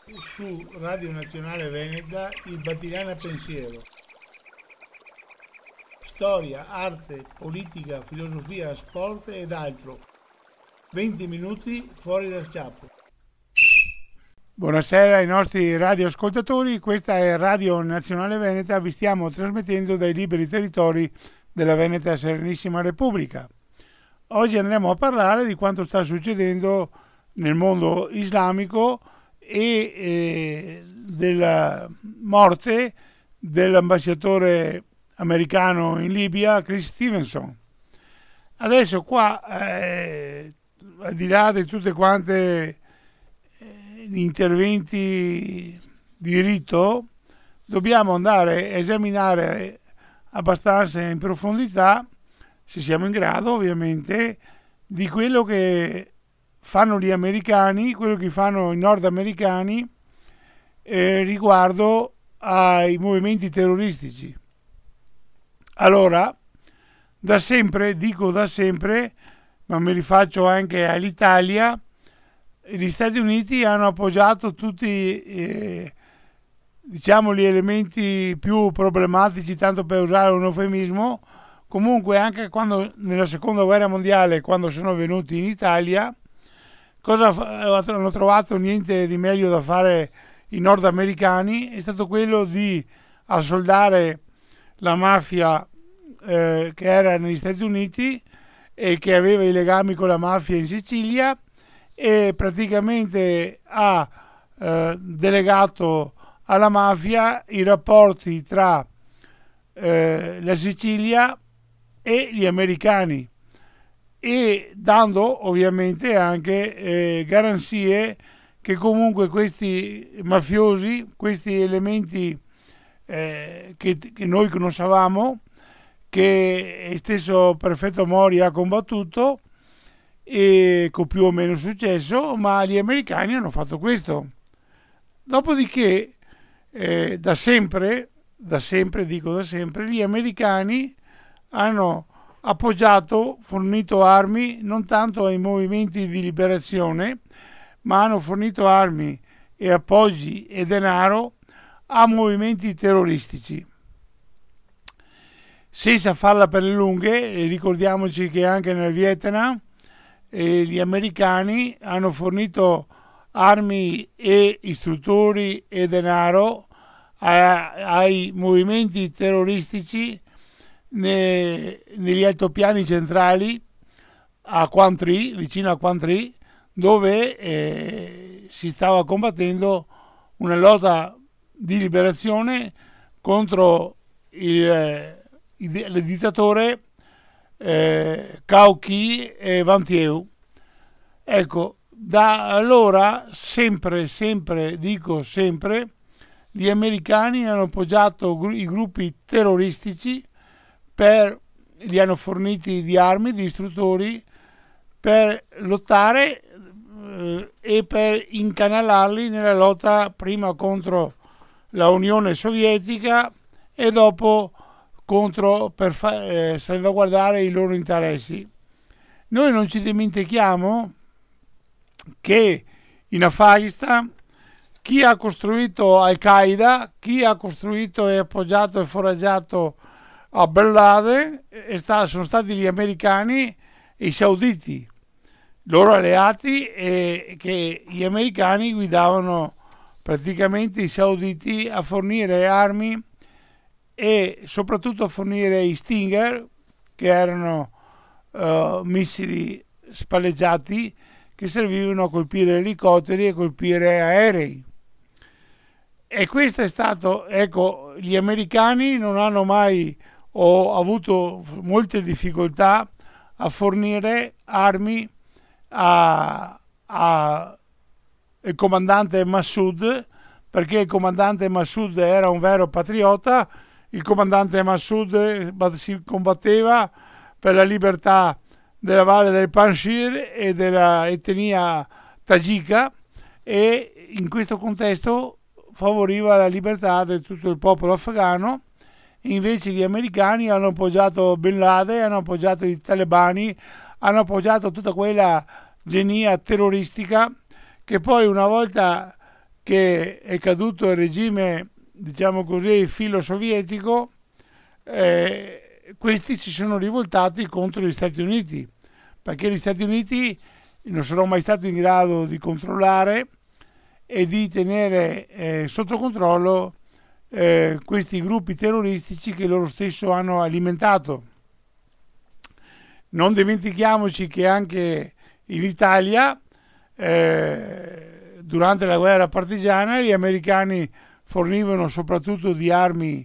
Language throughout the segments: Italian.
su Radio Nazionale Veneta il Battigliana Pensiero. Storia, arte, politica, filosofia, sport ed altro. 20 minuti fuori da schiaffo. Buonasera ai nostri radioascoltatori, questa è Radio Nazionale Veneta, vi stiamo trasmettendo dai liberi territori della Veneta Serenissima Repubblica. Oggi andremo a parlare di quanto sta succedendo nel mondo islamico e della morte dell'ambasciatore americano in Libia, Chris Stevenson. Adesso qua, al di là di tutte quante interventi di rito, dobbiamo andare a esaminare abbastanza in profondità, se siamo in grado ovviamente, di quello che fanno gli americani, quello che fanno i nordamericani riguardo ai movimenti terroristici. Allora, da sempre, ma mi rifaccio anche all'Italia, gli Stati Uniti hanno appoggiato tutti gli elementi più problematici, tanto per usare un eufemismo. Comunque anche quando nella seconda guerra mondiale, quando sono venuti in Italia, hanno trovato niente di meglio da fare i nordamericani, è stato quello di assoldare la mafia che era negli Stati Uniti e che aveva i legami con la mafia in Sicilia, e praticamente ha delegato alla mafia i rapporti tra la Sicilia e gli americani, e dando ovviamente anche garanzie che comunque questi mafiosi, questi elementi che noi conoscevamo, che il stesso prefetto Mori ha combattuto e con più o meno successo, ma gli americani hanno fatto questo. Dopodiché da sempre, gli americani hanno appoggiato, fornito armi non tanto ai movimenti di liberazione, ma hanno fornito armi e appoggi e denaro a movimenti terroristici. Senza farla per le lunghe, ricordiamoci che anche nel Vietnam gli americani hanno fornito armi e istruttori e denaro ai movimenti terroristici negli altopiani centrali a Quang Tri, vicino a Quang Tri, dove si stava combattendo una lotta di liberazione contro il dittatore Cao Qui e Van Thieu. Ecco, da allora sempre gli americani hanno appoggiato i gruppi terroristici, li hanno forniti di armi, di istruttori per lottare e per incanalarli nella lotta prima contro la Unione Sovietica e dopo per salvaguardare i loro interessi. Noi non ci dimentichiamo che in Afghanistan chi ha costruito Al-Qaeda, chi ha costruito e appoggiato e foraggiato a Bin Laden sono stati gli americani e i sauditi, loro alleati, e che gli americani guidavano praticamente i sauditi a fornire armi e soprattutto a fornire i Stinger, che erano missili spalleggiati che servivano a colpire elicotteri e colpire aerei. E questo è stato, ecco, gli americani non hanno mai avuto molte difficoltà a fornire armi al comandante Massoud, perché il comandante Massoud era un vero patriota. Il comandante Massoud si combatteva per la libertà della valle del Panjshir e della etnia tagika, e in questo contesto favoriva la libertà di tutto il popolo afghano. Invece gli americani hanno appoggiato Bin Laden, hanno appoggiato i talebani, hanno appoggiato tutta quella genia terroristica che poi, una volta che è caduto il regime, diciamo così, filo-sovietico, questi si sono rivoltati contro gli Stati Uniti, perché gli Stati Uniti non sono mai stati in grado di controllare e di tenere sotto controllo questi gruppi terroristici che loro stesso hanno alimentato. Non dimentichiamoci che anche in Italia, durante la guerra partigiana, gli americani fornivano soprattutto di armi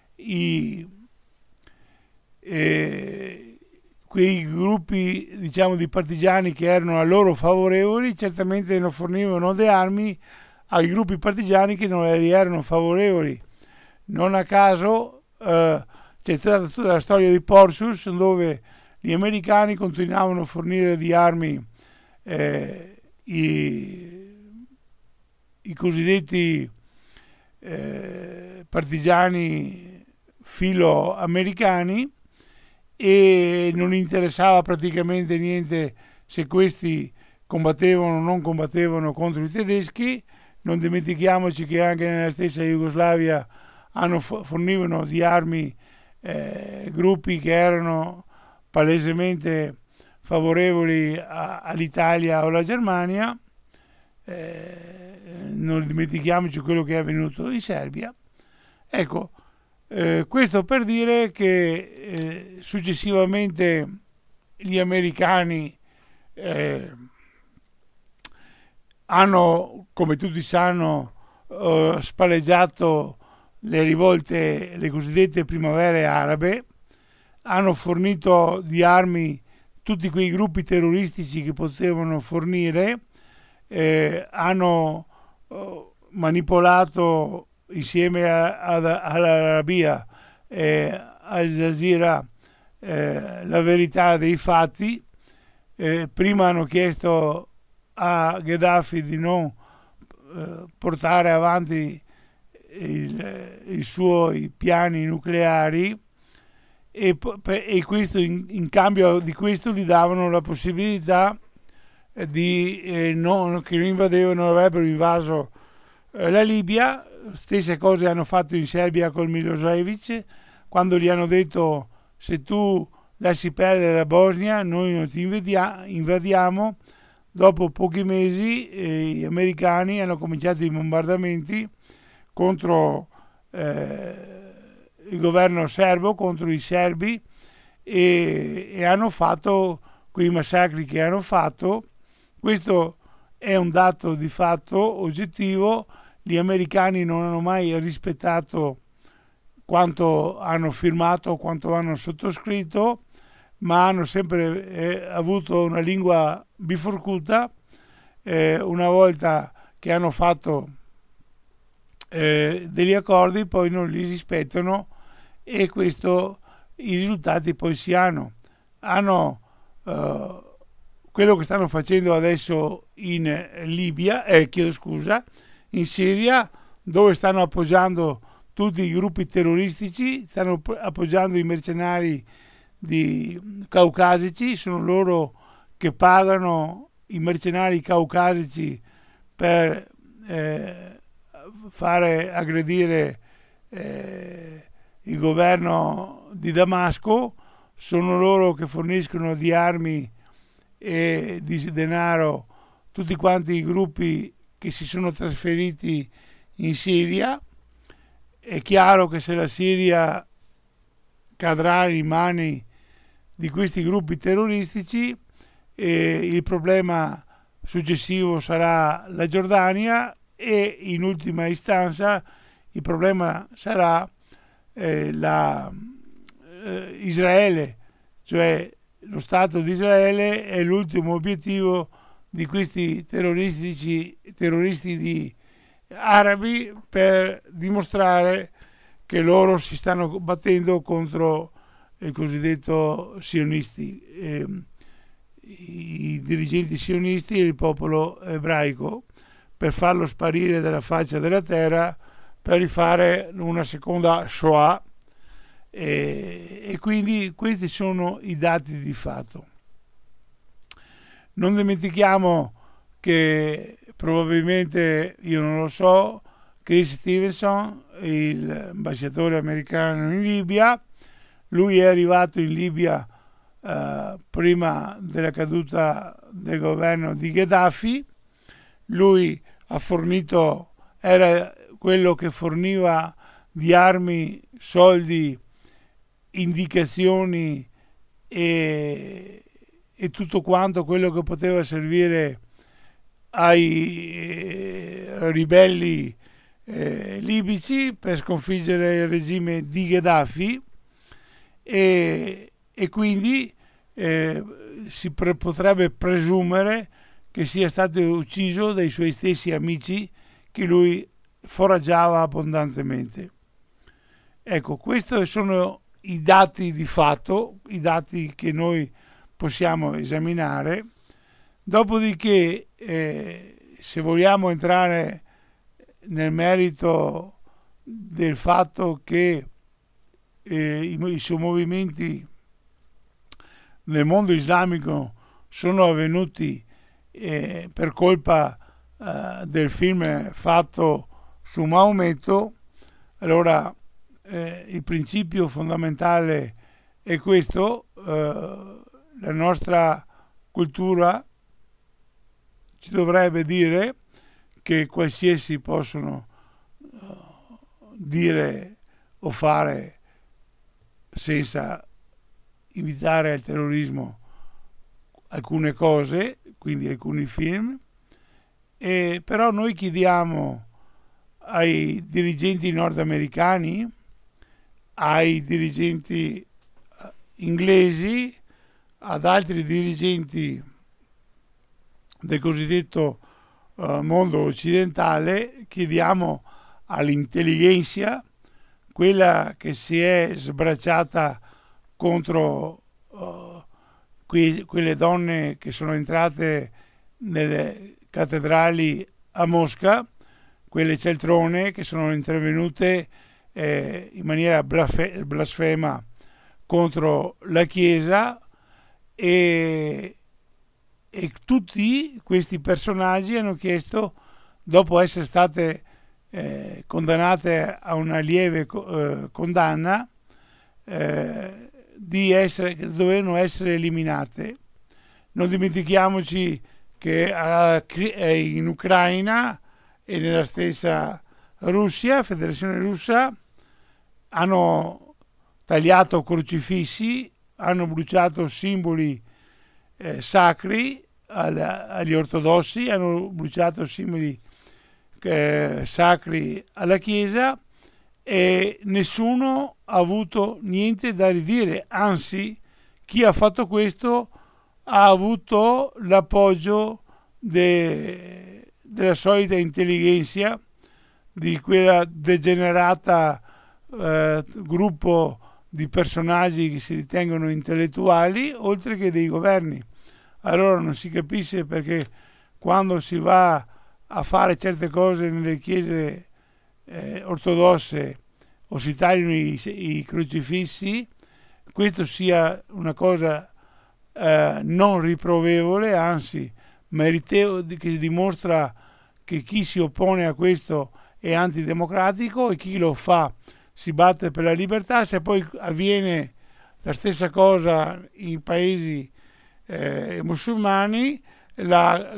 quei gruppi, diciamo, di partigiani che erano a loro favorevoli. Certamente non fornivano di armi ai gruppi partigiani che non gli erano favorevoli. Non a caso c'è stata tutta la storia di Porcius, dove gli americani continuavano a fornire di armi i cosiddetti partigiani filo-americani, e non interessava praticamente niente se questi combattevano o non combattevano contro i tedeschi. Non dimentichiamoci che anche nella stessa Jugoslavia fornivano di armi gruppi che erano palesemente favorevoli all'Italia o alla Germania. Non dimentichiamoci quello che è avvenuto in Serbia. Ecco, questo per dire che successivamente gli americani hanno, come tutti sanno, spalleggiato le rivolte, le cosiddette primavere arabe, hanno fornito di armi tutti quei gruppi terroristici che potevano fornire, hanno manipolato insieme all'Arabia e Al Jazeera la verità dei fatti. Prima hanno chiesto a Gheddafi di non portare avanti i suoi piani nucleari, e questo in cambio di questo gli davano la possibilità che non avrebbero invaso la Libia. Stesse cose hanno fatto in Serbia con Milosevic, quando gli hanno detto: se tu lasci perdere la Bosnia noi non ti invadiamo. Dopo pochi mesi gli americani hanno cominciato i bombardamenti contro il governo serbo, contro i serbi, e hanno fatto quei massacri che hanno fatto. Questo è un dato di fatto oggettivo. Gli americani non hanno mai rispettato quanto hanno firmato, quanto hanno sottoscritto, ma hanno sempre avuto una lingua biforcuta. Una volta che hanno fatto degli accordi, poi non li rispettano, e questo i risultati poi si hanno. Quello che stanno facendo adesso in Libia, in Siria, dove stanno appoggiando tutti i gruppi terroristici, stanno appoggiando i mercenari caucasici. Sono loro che pagano i mercenari caucasici per fare aggredire il governo di Damasco. Sono loro che forniscono di armi e di denaro tutti quanti i gruppi che si sono trasferiti in Siria. È chiaro che se la Siria cadrà in mani di questi gruppi terroristici, il problema successivo sarà la Giordania, e in ultima istanza il problema sarà Israele, cioè lo Stato di Israele è l'ultimo obiettivo di questi terroristi arabi, per dimostrare che loro si stanno battendo contro il cosiddetto sionisti, i dirigenti sionisti e il popolo ebraico, per farlo sparire dalla faccia della terra, per rifare una seconda Shoah. E quindi questi sono i dati di fatto. Non dimentichiamo che probabilmente, io non lo so, Chris Stevenson, l'ambasciatore americano in Libia. Lui è arrivato in Libia prima della caduta del governo di Gheddafi. Lui ha fornito, era quello che forniva di armi, soldi, indicazioni e tutto quanto quello che poteva servire ai ribelli libici per sconfiggere il regime di Gheddafi, e quindi potrebbe presumere che sia stato ucciso dai suoi stessi amici che lui foraggiava abbondantemente. Ecco, questi sono i dati di fatto, i dati che noi possiamo esaminare. Dopodiché, se vogliamo entrare nel merito del fatto che i suoi movimenti nel mondo islamico sono avvenuti per colpa del film fatto su Maometto, allora il principio fondamentale è questo: la nostra cultura ci dovrebbe dire che qualsiasi possono dire o fare senza invitare al terrorismo alcune cose, quindi alcuni film, però noi chiediamo ai dirigenti nordamericani, ai dirigenti inglesi, ad altri dirigenti del cosiddetto mondo occidentale, chiediamo all'intelligenza, quella che si è sbracciata contro quelle donne che sono entrate nelle cattedrali a Mosca, quelle cialtrone che sono intervenute in maniera blasfema contro la Chiesa, e tutti questi personaggi hanno chiesto, dopo essere state condannate a una lieve condanna, che dovevano essere eliminate. Non dimentichiamoci che in Ucraina e nella stessa Russia, Federazione Russa, hanno tagliato crocifissi, hanno bruciato simboli sacri agli ortodossi, hanno bruciato simboli sacri alla Chiesa, e nessuno ha avuto niente da ridire, anzi chi ha fatto questo ha avuto l'appoggio della solita intelligenza di quella degenerata gruppo di personaggi che si ritengono intellettuali, oltre che dei governi. Allora non si capisce perché quando si va a fare certe cose nelle chiese ortodosse o si tagliano i crocifissi, questo sia una cosa non riprovevole, anzi meritevole, che dimostra che chi si oppone a questo è antidemocratico e chi lo fa si batte per la libertà. Se poi avviene la stessa cosa in paesi musulmani, la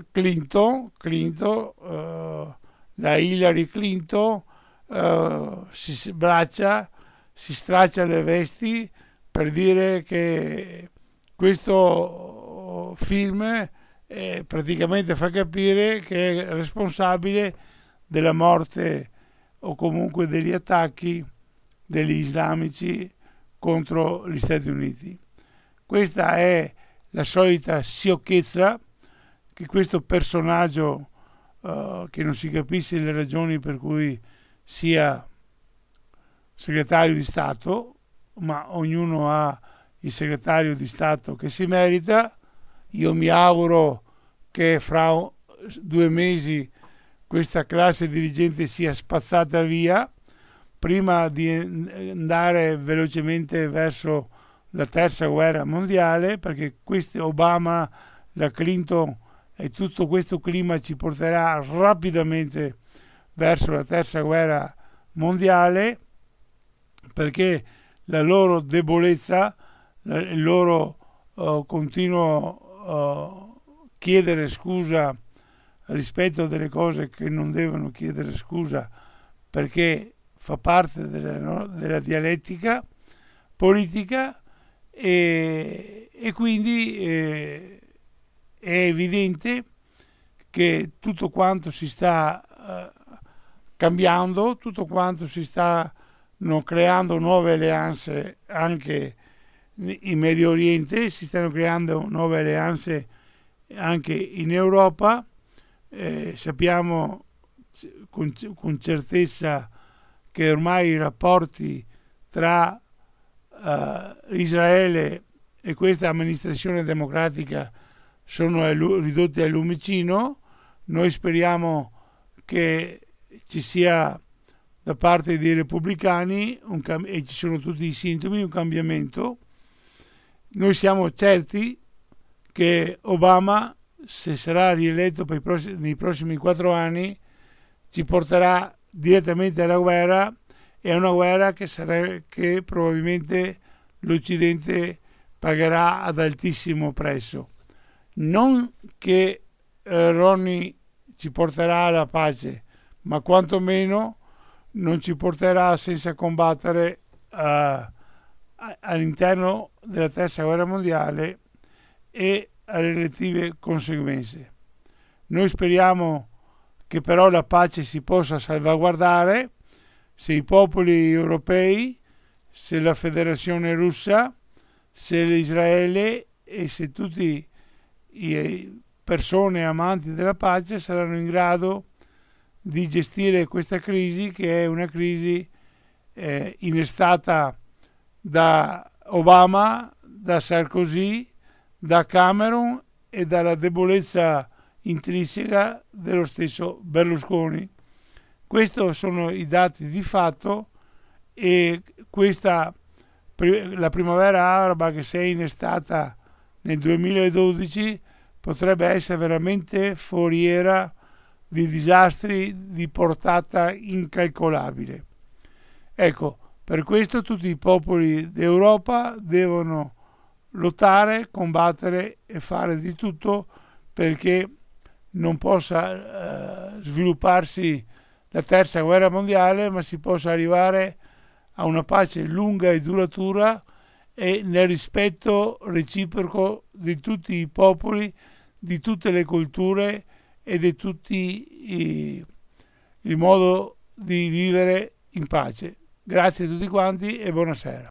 Hillary Clinton si straccia le vesti per dire che questo film praticamente fa capire che è responsabile della morte o comunque degli attacchi degli islamici contro gli Stati Uniti. Questa è la solita sciocchezza che questo personaggio, che non si capisce le ragioni per cui sia segretario di Stato, ma ognuno ha il segretario di Stato che si merita. Io mi auguro che fra 2 mesi questa classe dirigente sia spazzata via prima di andare velocemente verso la terza guerra mondiale, perché questi Obama, la Clinton e tutto questo clima ci porterà rapidamente verso la terza guerra mondiale, perché la loro debolezza, il loro continuo chiedere scusa rispetto a delle cose che non devono chiedere scusa, perché fa parte della dialettica politica, e quindi è evidente che tutto quanto si sta cambiando, tutto quanto si stanno creando nuove alleanze anche in Medio Oriente, si stanno creando nuove alleanze anche in Europa. Sappiamo con certezza che ormai i rapporti tra Israele e questa amministrazione democratica sono ridotti al lumicino. Noi speriamo che ci sia da parte dei repubblicani e ci sono tutti i sintomi, un cambiamento. Noi siamo certi che Obama, se sarà rieletto nei prossimi 4 anni, ci porterà direttamente alla guerra, e a una guerra che probabilmente l'Occidente pagherà ad altissimo prezzo. Non che Ronnie ci porterà alla pace, ma quantomeno non ci porterà senza combattere all'interno della terza guerra mondiale e alle relative conseguenze. Noi speriamo che però la pace si possa salvaguardare se i popoli europei, se la Federazione Russa, se Israele e se tutte le persone amanti della pace saranno in grado di gestire questa crisi, che è una crisi innestata da Obama, da Sarkozy, da Cameron e dalla debolezza intrinseca dello stesso Berlusconi. Questi sono i dati di fatto, e la primavera araba che si è innestata nel 2012 potrebbe essere veramente foriera di disastri di portata incalcolabile. Ecco, per questo tutti i popoli d'Europa devono lottare, combattere e fare di tutto perché non possa svilupparsi la terza guerra mondiale, ma si possa arrivare a una pace lunga e duratura e nel rispetto reciproco di tutti i popoli, di tutte le culture e di tutti il modo di vivere in pace. Grazie a tutti quanti e buonasera.